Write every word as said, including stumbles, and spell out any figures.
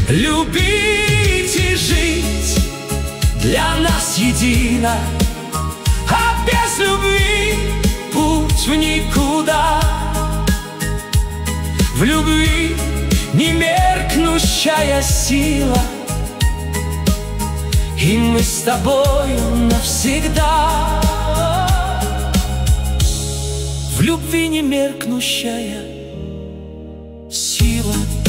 Любить и жить для нас едино, а без любви путь в никуда. В любви немеркнущая сила, и мы с тобою навсегда. В любви немеркнущая сила.